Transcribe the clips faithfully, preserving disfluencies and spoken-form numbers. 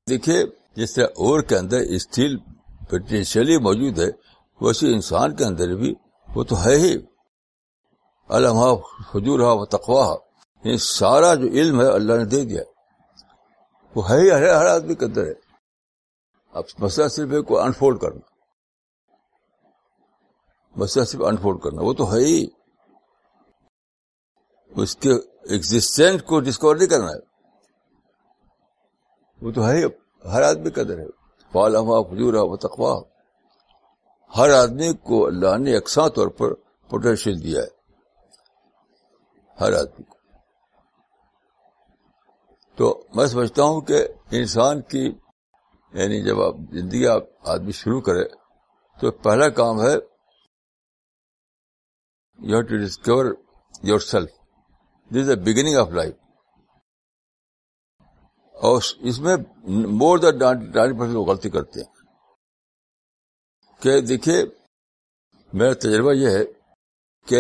دیکھیے جس طرح اور کے اندر اسٹیل پوٹینشیلی موجود ہے، ویسے انسان کے اندر بھی وہ تو ہے ہی. علمہ فجورہ و تقواہ، یہ سارا جو علم ہے اللہ نے دے دیا، وہ ہے ہی ہر ہر آدمی کے اندر ہے. اب مسئلہ صرف ہے کو انفولڈ کرنا، مسئلہ صرف انفولڈ کرنا، وہ تو ہے ہی. اس کے ایگزسٹینس کو ڈسکور نہیں کرنا ہے، وہ تو ہے ہی ہر آدمی کے اندر ہے. فعلمہ فجورہ و تقواہ، ہر آدمی کو اللہ نے یکساں طور پر پوٹینشیل دیا ہے، ہر آدمی کو. تو میں سمجھتا ہوں کہ انسان کی یعنی جب آپ زندگی آپ آدمی شروع کرے تو پہلا کام ہے you have to discover yourself. This is the beginning of life. اور اس میں مور دین نائنٹی پرسینٹ لوگ غلطی کرتے ہیں. کہ دیکھیے میرا تجربہ یہ ہے کہ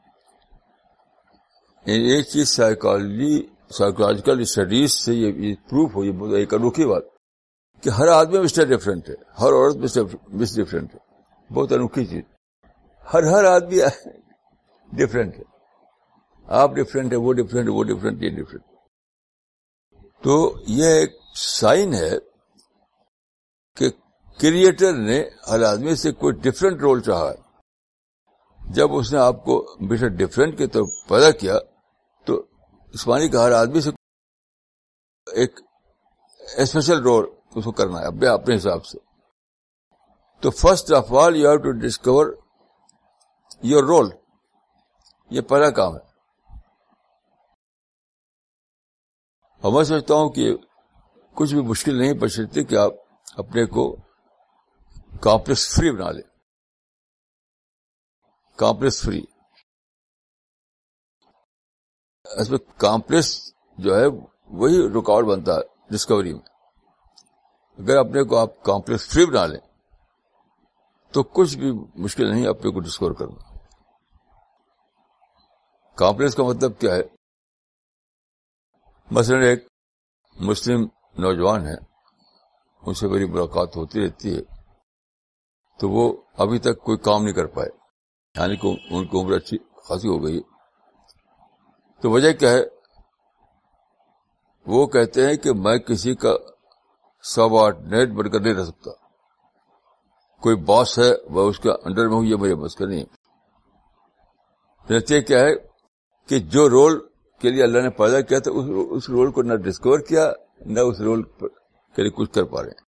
ایک چیز سائیکالوجی سائیکولوجیکل اسٹڈیز سے یہ پروف ہوئی، ایک انوکھی بات کہ ہر آدمی مسٹر ڈفرینٹ ہے، ہر عورت مس ڈفرینٹ ہے. بہت انوکھی چیز. ہر ہر آدمی ڈفرینٹ ہے. آپ ڈفرینٹ ہے، وہ ڈفرینٹ، وہ ڈفرینٹ، یہ ڈفرینٹ. تو یہ ایک سائن ہے کہ کریٹر نے ہر آدمی سے کوئی ڈفرینٹ رول چاہا ہے. جب اس نے آپ کو مسٹر ڈفرینٹ کی طرف پیدا کیا تو اس معنی کہ ہر آدمی سے ایک اسپیشل رول اس کو کرنا ہے اپنے اپنے حساب سے. تو first of all you have to discover your role. یہ پہلا کام ہے. اور میں سمجھتا ہوں کہ کچھ بھی مشکل نہیں بشرطے کہ آپ اپنے کو کمپلیکس فری بنا لیں. Complex free. اس میں کمپلیکس جو ہے وہی رکاوٹ بنتا ہے ڈسکوری میں. اگر اپنے کو آپ کمپلیکس فری بنا لیں تو کچھ بھی مشکل نہیں اپنے کو ڈسکور کرنا. کمپلیکس کا مطلب کیا ہے؟ مثلا ایک مسلم نوجوان ہے، ان سے میری ملاقات ہوتی رہتی ہے، تو وہ ابھی تک کوئی کام نہیں کر پائے، یعنی کہ ان کی عمر اچھی خاصی ہو گئی. تو وجہ کیا ہے؟ وہ کہتے ہیں کہ میں کسی کا سبارڈینیٹ بن کر نہیں رہ سکتا. کوئی باس ہے وہ اس کا انڈر میں ہوں، یہ میرے بس کا نہیں. نتیجہ کیا ہے کہ جو رول کے لیے اللہ نے پیدا کیا تھا اس رول کو نہ ڈسکور کیا، نہ اس رول کے لیے کچھ کر پا رہے ہیں.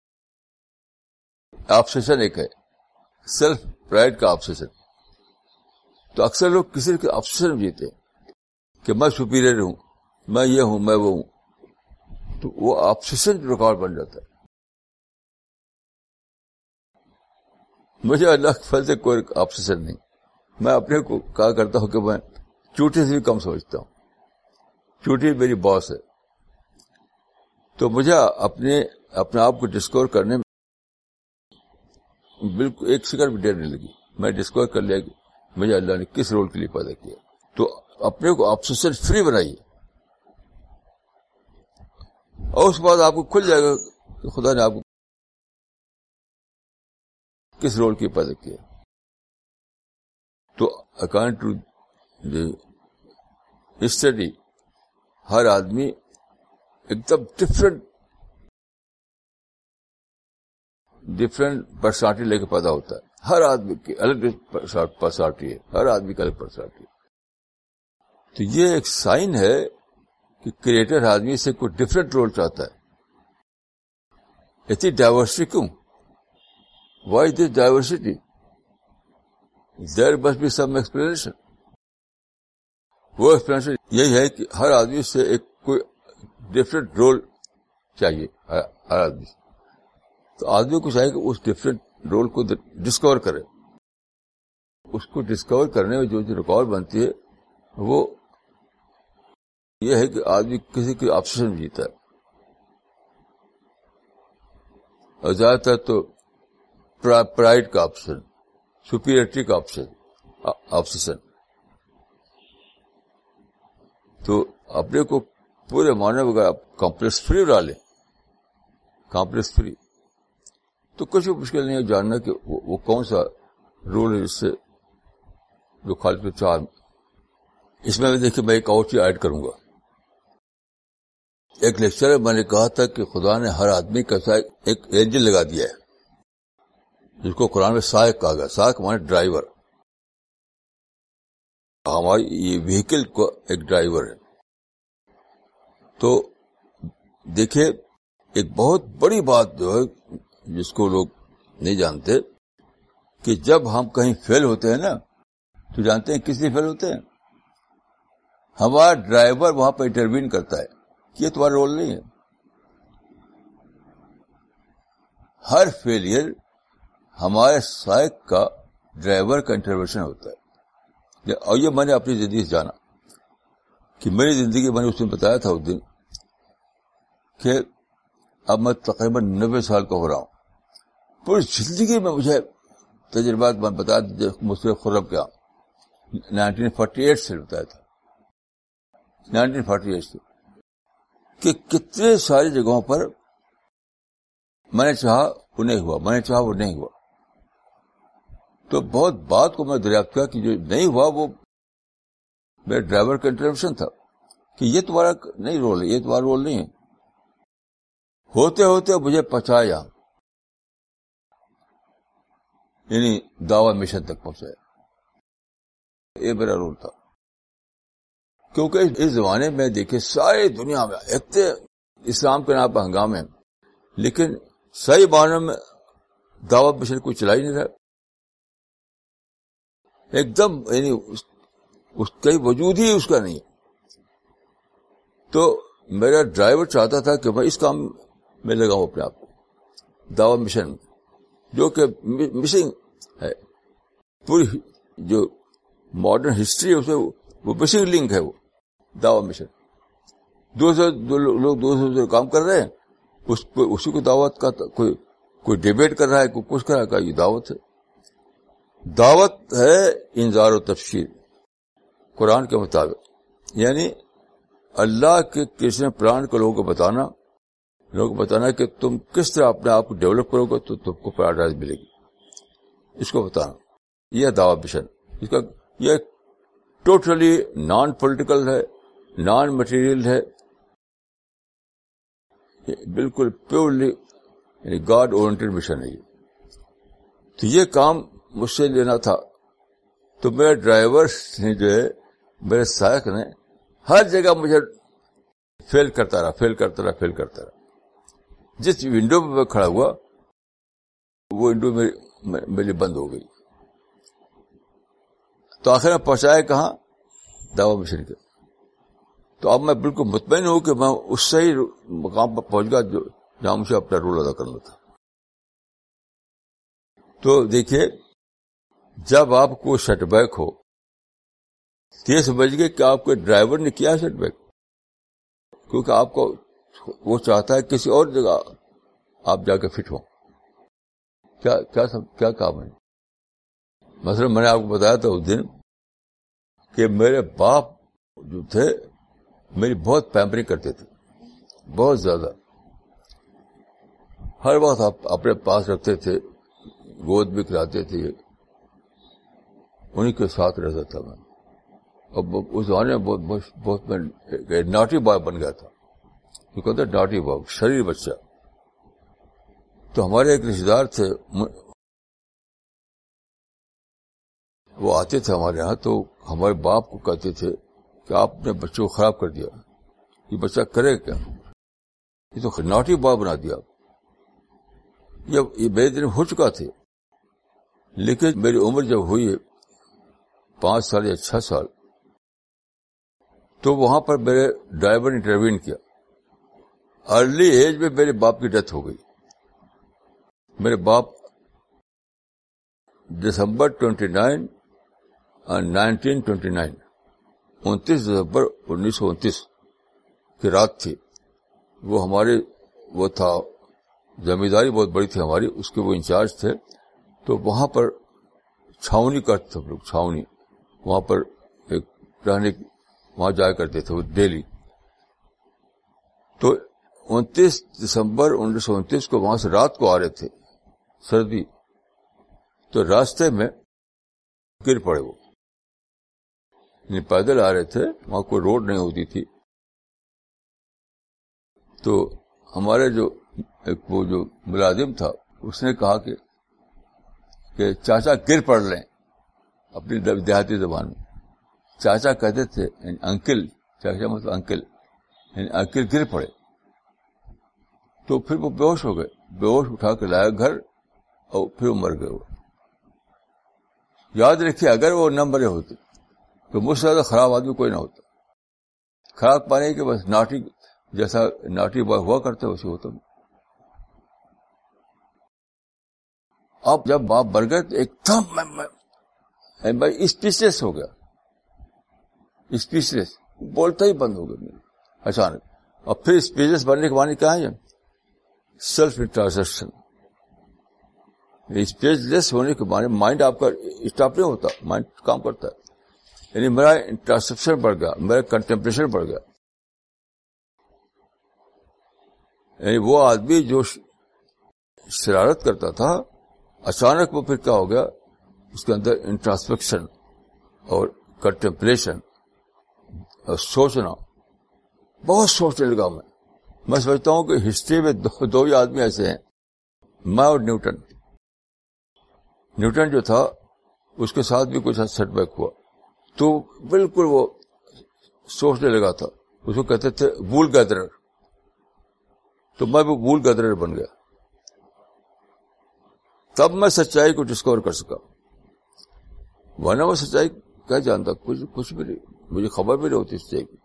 آبسیشن ایک ہے، سیلف پرائڈ کا آبسیشن. تو اکثر لوگ کسی کے آبسیشن جیتے ہیں کہ میں سپیریئر ہوں، میں یہ ہوں، میں وہ ہوں. تو وہ آبسیشن ریکارڈ بن جاتا ہے. مجھے اللہ کے فضل سے کوئی آبسیشن نہیں. میں اپنے کو کہا کرتا ہوں کہ میں چوٹی سے بھی کم سمجھتا ہوں. چوٹی میری باس ہے. تو مجھے اپنے اپنے آپ کو ڈسکور کرنے میں بالکل ایک سیکنڈ بھی دیر نہیں لگی. میں ڈسکور کر لیا کہ مجھے اللہ نے کس رول کے لیے پیدا کیا. تو اپنے کو آبسیشن فری بنائیے، اور اس کے بعد آپ کو کھل جائے گا کہ خدا نے آپ کو کس رول کے پیدا کیا. تو اکارڈنگ ٹو دی اسٹڈی ہر آدمی ایک دم ڈفرینٹ ڈفرینٹ پرسنالٹی لے کے پیدا ہوتا ہے. ہر آدمی کی الگ پرسنالٹی ہے، ہر آدمی کی الگ پرسنالٹی ہے. تو یہ ایک سائن ہے کہ کریٹر آدمی سے کوئی ڈفرینٹ رول چاہتا ہے. اتنی ڈائیورسٹی کیوں؟ Why this diversity? There must be some explanation. وہ ایکسپلینیشن یہی ہے کہ ہر آدمی سے ایک کوئی ڈفرینٹ رول چاہیے ہر آدمی سے. تو آدمی کو چاہیے کہ اس ڈفرینٹ رول کو ڈسکور کرے. اس کو ڈسکور کرنے میں جو جو رکاوٹ بنتی ہے وہ یہ ہے کہ آدمی کسی کی آبسیشن میں جیتا ہے. اور زیادہ تر تو پرائڈ کا آپشن، سپیریٹی کا آپشن آبسیشن. تو اپنے کو پورے معنی میں اگر آپ کمپلیکس فری بنا لیں کمپلیکس فری. تو کچھ بھی مشکل نہیں ہے جاننا کہ وہ, وہ کون سا رول ہے جس سے جو خالق کے چار. اس میں دیکھیے میں ایک اور چیز ایڈ کروں گا. ایک لیکچر میں میں نے کہا تھا کہ خدا نے ہر آدمی کا ایک انجن لگا دیا ہے جس کو قرآن میں سائق کہا گیا. سائق مانے ڈرائیور. ہماری یہ وہیکل کو ایک ڈرائیور ہے. تو دیکھیے ایک بہت بڑی بات جو ہے جس کو لوگ نہیں جانتے کہ جب ہم کہیں فیل ہوتے ہیں نا تو جانتے ہیں کس لیے فیل ہوتے ہیں. ہمارا ڈرائیور وہاں پہ انٹروین کرتا ہے. یہ تمہارا رول نہیں ہے. ہر فیلئر ہمارے سائق کا ڈرائیور کا انٹروینشن ہوتا ہے. اور یہ میں نے اپنی زندگی سے جانا کہ میری زندگی میں نے اس دن بتایا تھا اس دن کہ اب میں تقریباً نبے سال کا ہو رہا ہوں. پوری زندگی میں مجھے تجربات میں بتا دیجیے مصطفی خرم کیا نائنٹین فورٹی ایٹ سے بتایا تھا. نائنٹین فورٹی ایٹ سے کہ کتنے ساری جگہوں پر میں نے چاہا وہ نہیں ہوا, میں نے چاہا وہ نہیں ہوا. تو بہت بات کو میں دریافت کیا کہ جو نہیں ہوا وہ میرے ڈرائیور کا انٹروینشن تھا کہ یہ تمہارا نہیں رول ہے, یہ تمہارا رول نہیں ہے. ہوتے ہوتے مجھے پہنچایا یعنی دعوی مشن تک پہنچایا. یہ میرا رول تھا. کیونکہ اس زمانے میں دیکھیں ساری دنیا میں ایک اسلام کے نام پر ہنگامے ہیں لیکن صحیح معنوں میں دعوت مشن کوئی چلا ہی نہیں رہا. ایک دم یعنی اس کا وجود ہی اس کا نہیں. تو میرا ڈرائیور چاہتا تھا کہ میں اس کام میں لگاؤں اپنے آپ کو, دعوت مشن, جو کہ مسنگ ہے. پوری جو ماڈرن ہسٹری ہے اسے وہ مسنگ لنک ہے وہ دعوت مشن. دو سو دو لوگ دو سو کام کر رہے ہیں اس اسی کو دعوت کا کوئی کوئی ڈیبیٹ کر رہا ہے, کوئی کچھ کر رہا ہے. یہ دعوت ہے. دعوت ہے انذار و تبشیر قرآن کے مطابق, یعنی اللہ کے کسی پلان کو لوگوں کو بتانا, لوگوں کو بتانا کہ تم کس طرح اپنے آپ کو ڈیولپ کرو گے تو تم کو پیراڈائز ملے گی. اس کو بتانا یہ دعوت مشن. اس کا یہ ٹوٹلی نان پولیٹیکل ہے, نان مٹیریل ہے, بالکل پیورلی یعنی گاڈ اورینٹڈ مشن ہے یہ. تو یہ کام مجھ سے لینا تھا. تو میرے ڈرائیور نے جو ہے میرے سائق نے ہر جگہ مجھے فیل کرتا رہا فیل کرتا رہا فیل کرتا رہا. جس ونڈو پہ میں کھڑا ہوا وہ ونڈو میری بند ہو گئی. تو آخر میں پہنچایا کہاں, دعوت مشن کے. تو اب میں بالکل مطمئن ہوں کہ میں اس صحیح مقام پر پہنچ گیا جو جہاں مجھے اپنا رول ادا کرنا تھا. تو دیکھیے جب آپ کو سیٹ بیک ہو تو یہ سمجھ گئے کہ آپ کے ڈرائیور نے کیا سیٹ بیک, کیونکہ آپ کو وہ چاہتا ہے کسی اور جگہ آپ جا کے فٹ ہو. کیا کیا سب کیا کام ہے. مثلا میں نے آپ کو بتایا تھا اس دن کہ میرے باپ جو تھے میری بہت پیمپرنگ کرتے تھے, بہت زیادہ. ہر وقت آپ اپنے پاس رکھتے تھے, گود بھی کھلاتے تھے, انہیں کے ساتھ رہتا تھا میں. اور اس زمانے میں بہت بہت میں ناٹی بوائے بن گیا تھا. یہ کہتے ناٹی بوائے, شریر بچہ. تو ہمارے ایک رشتے دار تھے, وہ آتے تھے ہمارے یہاں, تو ہمارے باپ کو کہتے تھے کہ آپ نے بچوں کو خراب کر دیا, یہ بچہ کرے کیا, یہ تو ناٹی بوائے بنا دیا. یہ میرے دن ہو چکا تھے, لیکن میری عمر جب ہوئی پانچ سال یا چھ سال تو وہاں پر میرے ڈرائیور نے انٹروین کیا. ارلی ایج میں میرے باپ کی ڈیتھ ہو گئی. میرے باپ December twenty nine nineteen twenty nine انتیس دسمبر انیس سو انتیس کی رات تھی. وہ ہمارے وہ تھا زمینداری بہت بڑی تھی ہماری, اس کے وہ انچارج تھے. تو وہاں پر چھاونی کرتے تھے لوگ, چھاونی وہاں پر ایک رہنے وہاں جایا کرتے تھے وہ ڈیلی. تو انتیس دسمبر انیس سو انتیس کو وہاں سے رات کو آ رہے تھے, سردی, تو راستے میں گر پڑے وہ. پیدل آ رہے تھے, وہاں کوئی روڈ نہیں ہوتی تھی. تو ہمارے جو ایک وہ جو ملازم تھا اس نے کہا کہ کہ چاچا گر پڑ لیں, اپنی دیہاتی زبان میں. چاچا کہتے تھے انکل, چاچا مطلب انکل, یعنی انکل گر پڑے. تو پھر وہ بے ہوش ہو گئے, بے ہوش اٹھا کے لایا گھر, اور پھر وہ مر گئے. وہ یاد رکھیے, اگر وہ نہ مرے ہوتے تو مجھ سے زیادہ خراب آدمی کوئی نہ ہوتا. خراب پانے کے بس ناٹی جیسا ناٹی بوائے ہوا کرتے ویسے ہوتا. اب جب باپ مر گئے تو ایک دم میں اسپیچلیس ہو گیا, اسپیچلیس, بولتا ہی بند ہو گیا اچانک. اور پھر اسپیچلیس بننے کے معنی کیا ہے؟ Self interception. اسپیچلیس ہونے کے معنی مائنڈ آپ کا اسٹاپ نہیں ہوتا, مائنڈ کام کرتا ہے. یعنی میرا انٹرسپشن بڑھ گیا, میرا کنٹمپلیشن بڑھ گیا. یعنی وہ آدمی جو شرارت کرتا تھا, اچانک وہ پھر کیا ہو گیا, اس کے اندر انٹرسپیکشن اور کنٹمپلیشن اور سوچنا, بہت سوچنے لگا. میں میں سمجھتا ہوں کہ ہسٹری میں دو, دو ہی آدمی ایسے ہیں, میں اور نیوٹن. نیوٹن جو تھا اس کے ساتھ بھی کچھ سیٹ بیک ہوا تو بالکل وہ سوچنے لگا تھا. اس کو کہتے تھے وول گیدرر, تو میں بھی وول گیدرر بن گیا. تب میں سچائی کو ڈسکور کر سکا, ورنہ میں سچائی کیا جانتا, کچھ کچھ بھی نہیں, مجھے خبر بھی نہیں ہوتی سچائی کی.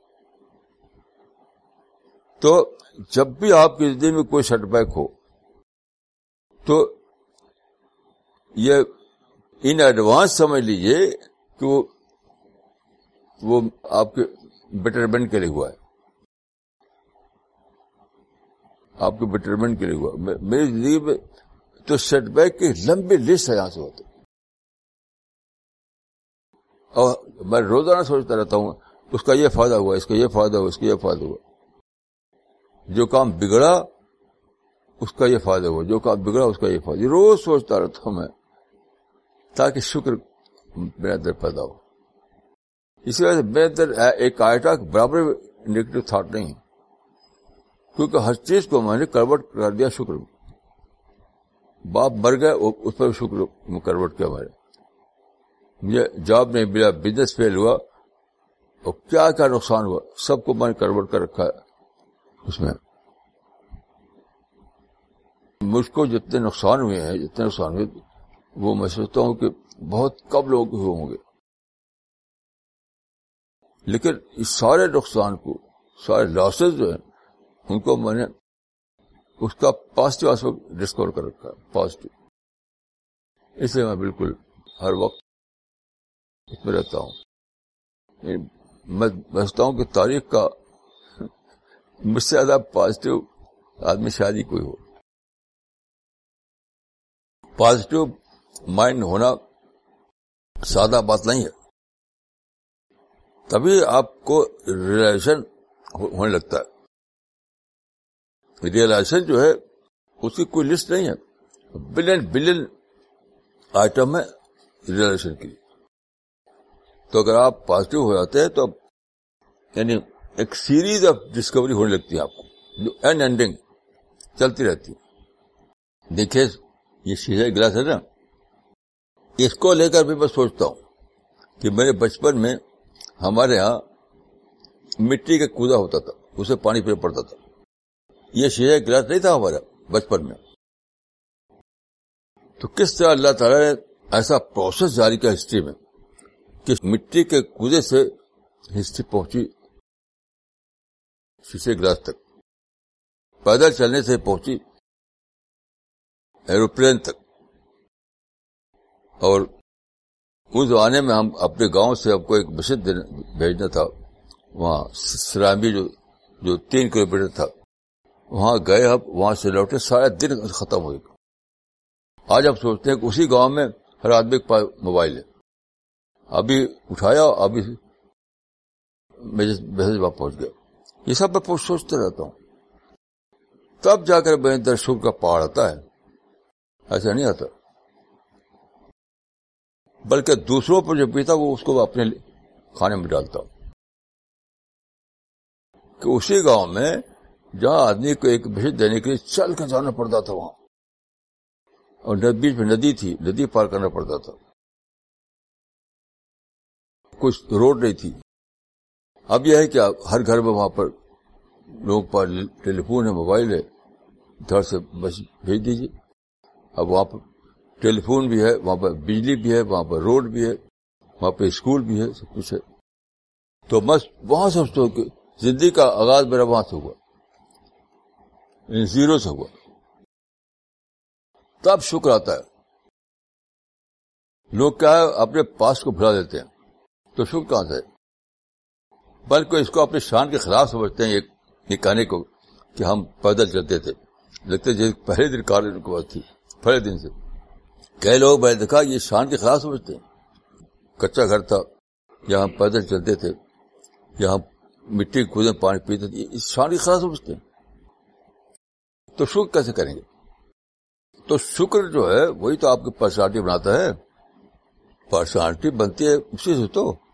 تو جب بھی آپ کی زندگی میں کوئی سیٹ بیک ہو تو یہ ان ایڈوانس سمجھ لیجئے کہ وہ وہ آپ کے بیٹرمنٹ کے لیے ہوا ہے, آپ کے بیٹرمنٹ کے لیے ہوا. میری زندگی میں تو سیٹ بیک کی لمبی لسٹ ہے یہاں سے ہوتے, اور میں روزانہ سوچتا رہتا ہوں اس کا یہ فائدہ ہوا, اس کا یہ فائدہ ہوا, اس کا یہ فائدہ ہوا. جو کام بگڑا اس کا یہ فائدہ ہوا, جو کام بگڑا اس کا یہ فائدہ. روز سوچتا رہتا ہوں میں, تاکہ شکر میرے اندر پیدا ہو. اسی وجہ سے میرے اندر ایک آئٹا برابر نیگیٹو تھاٹ نہیں ہے, کیونکہ ہر چیز کو میں نے کروٹ کر دیا شکر میں. باپ مر گئے, اس پر شکر میں کروٹ کیا. ہمارے مجھے جاب نہیں ملا, بزنس فیل ہوا, اور کیا کیا نقصان ہوا, سب کو میں نے کروٹ کر رکھا ہے. اس میں مجھ کو جتنے نقصان ہوئے ہیں, جتنے نقصان ہوئے وہ میں سوچتا ہوں کہ بہت کم لوگ ہوئے ہوں گے. لیکن اس سارے نقصان کو, سارے لاسز جو ہیں, ان کو میں نے اس کا پازیٹو آسپیکٹ ڈسکور کر رکھا ہے, پازیٹو. اس لیے میں بالکل ہر وقت اس میں رہتا ہوں. میں سمجھتا ہوں کہ تاریخ کا مجھ سے زیادہ پازیٹو آدمی شاید ہی کوئی ہو. پازیٹو مائنڈ ہونا سادہ بات نہیں ہے, تبھی آپ کو ریئلائزیشن ہونے لگتا ہے. ریئلائزیشن جو ہے اس کی کوئی لسٹ نہیں ہے, بلین بلین آئٹم ہے ریئلائزیشن کی. تو اگر آپ پازیٹو ہو جاتے ہیں تو یعنی ایک سیریز آف ڈسکوری ہونے لگتی ہے آپ کو, جو این اینڈنگ چلتی رہتی ہے. دیکھیے یہ شیشے گلاس ہے نا, اس کو لے کر بھی میں سوچتا ہوں کہ میرے بچپن میں ہمارے ہاں مٹی کا کوزا ہوتا تھا, اسے پانی پینا پڑتا تھا. یہ شیشے گلاس نہیں تھا ہمارا بچپن میں. تو کس طرح اللہ تعالیٰ نے ایسا پروسیس جاری کیا ہسٹری میں کہ مٹی کے کوزے سے ہسٹری پہنچی شیشے گلاس تک, پیدل چلنے سے پہنچی ایروپلین تک. اور اس زمانے میں ہم اپنے گاؤں سے ہم کو ایک مسجد بھیجنا تھا, وہاں سرامی جو جو تین کلو میٹر تھا, وہاں گئے. اب وہاں سے لوٹے, سارا دن ختم ہو گیا. آج آپ سوچتے ہیں کہ اسی گاؤں میں ہر آدمی کے پاس موبائل ہے, ابھی اٹھایا, ابھی میسج وہاں پہنچ گیا. یہ سب میں سوچتے رہتا ہوں تب جا کر میرے اندر شکر کا پہاڑ آتا ہے. ایسا نہیں آتا. بلکہ دوسروں پر جو پیتا وہ اس کو اپنے کھانے میں ڈالتا. کہ اسی گاؤں میں جہاں آدمی کو ایک بھیج دینے کے لیے چل کے جانا پڑتا تھا وہاں, اور بیچ میں ندی تھی, ندی پار کرنا پڑتا تھا, کچھ روڈ نہیں تھی. اب یہ ہے کہ ہر گھر میں وہاں پر لوگ پر ٹیلی فون ہے, موبائل ہے, گھر سے بس بھیج دیجیے. اب وہاں پر ٹیلی فون بھی ہے, وہاں پر بجلی بھی ہے, وہاں پر روڈ بھی ہے, وہاں پہ اسکول بھی ہے, سب کچھ ہے. تو بس وہاں سمجھتا ہوں کہ زندگی کا آغاز میرا وہاں سے ہوا, زیرو سے ہوا. تب شکر آتا ہے. لوگ کیا ہے اپنے پاس کو بھلا دیتے ہیں, تو شکر کہاں سے؟ بلکہ اس کو اپنے شان کے خلاف سمجھتے ہیں. یہ کہنے کو کہ ہم پیدل چلتے تھے, لگتے جیسے پہلے دن کار کی بات تھی, پہلے دن سے. کئی لوگ میں نے دیکھا یہ شان کے خلاف سمجھتے ہیں. کچا گھر تھا, یہاں پیدل چلتے تھے, یہاں مٹی کودے پانی پیتے تھے, اس شان کے خلاف سمجھتے ہیں. تو شکر کیسے کریں گے؟ تو شکر جو ہے وہی تو آپ کی پرسنالٹی بناتا ہے. پرسنالٹی بنتی ہے اسی سے. تو